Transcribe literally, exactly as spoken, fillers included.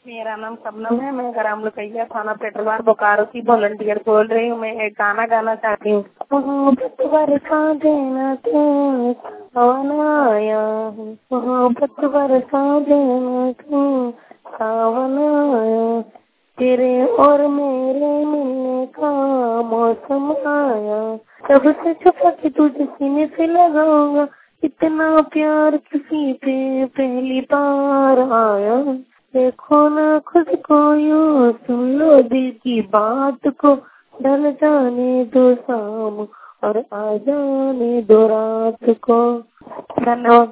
मेरा नाम शबनम है। मैं ग्राम लुकैया थाना पेट्रोल बोकारो की वॉलंटियर बोल रही हूँ। मैं एक गाना गाना चाहती हूँ। मोहब्बत बरसा देना तू सावन आया है, मोहब्बत बरसा देना तू सावन आया, तेरे और मेरे मिलने का मौसम आया, सबसे छुपा के तुझे सीने से लगाऊंगा, इतना प्यार किसी पे पहली बार आया। देखो ना खुद को यूं, सुन लो दिल की बात को, ढल जाने दो शाम और आ जाने दो रात को। धन्यवाद।